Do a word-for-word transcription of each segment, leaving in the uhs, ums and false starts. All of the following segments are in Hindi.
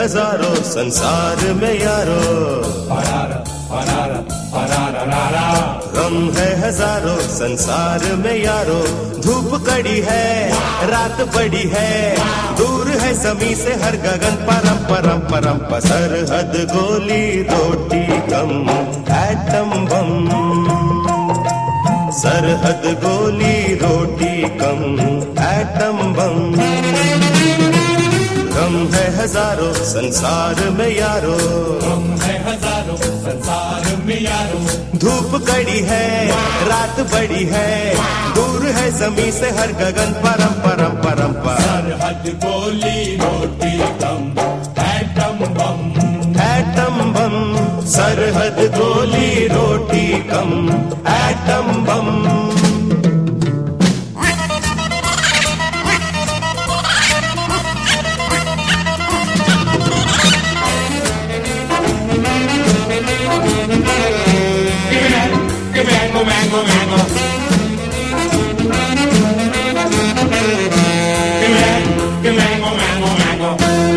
हजारों संसार में यारो, गम है हजारों संसार में यारो। धूप कड़ी है, रात बड़ी है, दूर है समी से हर गगन। परम परम परम प सरहद गोली रोटी कम एटम बम, सरहद गोली रोटी कम एटम बम। गम है हजारों संसार में यारो, गम है हजारों संसार में यारो। धूप कड़ी है, रात बड़ी है, दूर है जमी से हर गगन। परम परम परम पर सरहद गोली रोटी कम एटम बम, एटम बम। सरहद गोली रोटी कम atom bomb. Mango, mango, mango. Mango, mango, mango.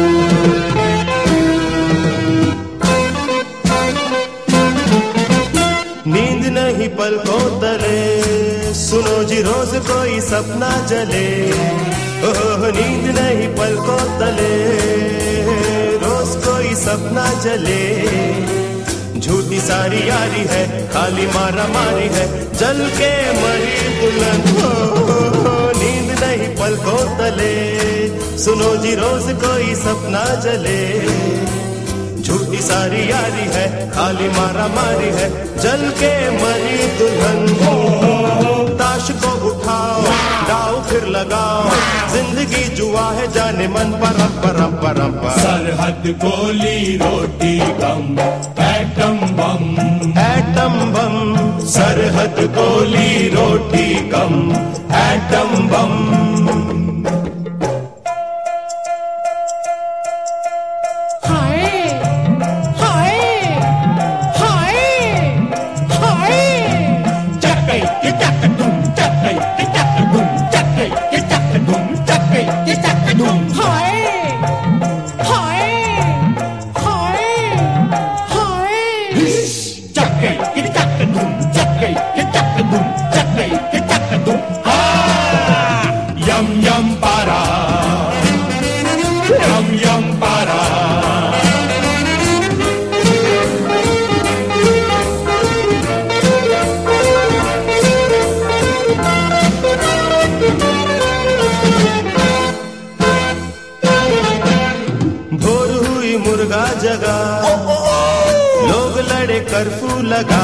नींद नहीं पलकों तले, सुनो जी रोज कोई सपना जले। ओह नींद नहीं पलकों तले, रोज कोई सपना जले। झूठी सारी यारी है, खाली मारा मारी है, जल के मरी दुल्हन। हो नींद नहीं पलकों तले, सुनो जी रोज कोई सपना जले। झूठी सारी यारी है, खाली मारा मारी है, जल के मरी दुल्हन। ताश को उठाओ, दाव फिर लगाओ, जिंदगी जुआ है जाने मन। परम परम परम पर सरहद गोली रोटी कम एटम बम, एटम बम। सरहद गोली रोटी कम atom bomb. Yum yum para, yum yum para. भोर हुई मुर्गा जगा, लोग लड़े कर्फ्यू लगा।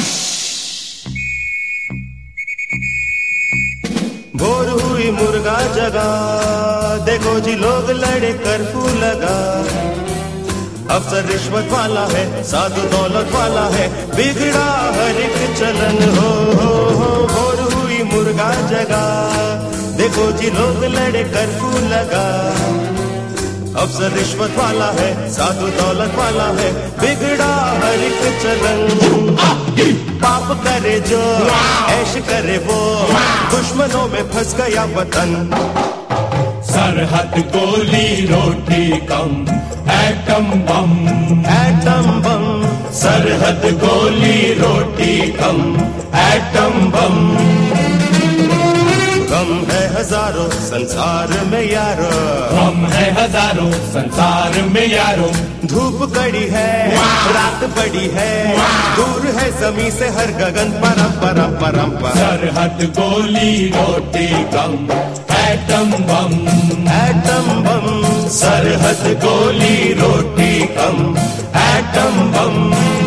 भोर हुई मुर्गा जगा, देखो जी लोग लड़े कर्फ्यू लगा। अफसर रिश्वत वाला है, साधु दौलत वाला है, बिगड़ा हर एक चलन। हो हो हो भोर हुई मुर्गा जगा, देखो जी लोग लड़े कर्फ्यू लगा। अफसर रिश्वत वाला है, साधु दौलत वाला है, बिगड़ा हर एक चलन। पाप करे जो, ऐश करे वो, दुश्मनों में फंस गया वतन। सरहद गोली रोटी कम एटम बम, एटम बम। सरहद गोली रोटी कम एटम बम। गम है हजारों संसार में यारो, गम है हजारों संसार में यारो। धूप कड़ी है, रात बड़ी है, दूर है जमी से हर गगन। परम परम परम पर सरहद गोली रोटी कम एटम बम, एटम बम। सरहद गोली रोटी कम एटम बम।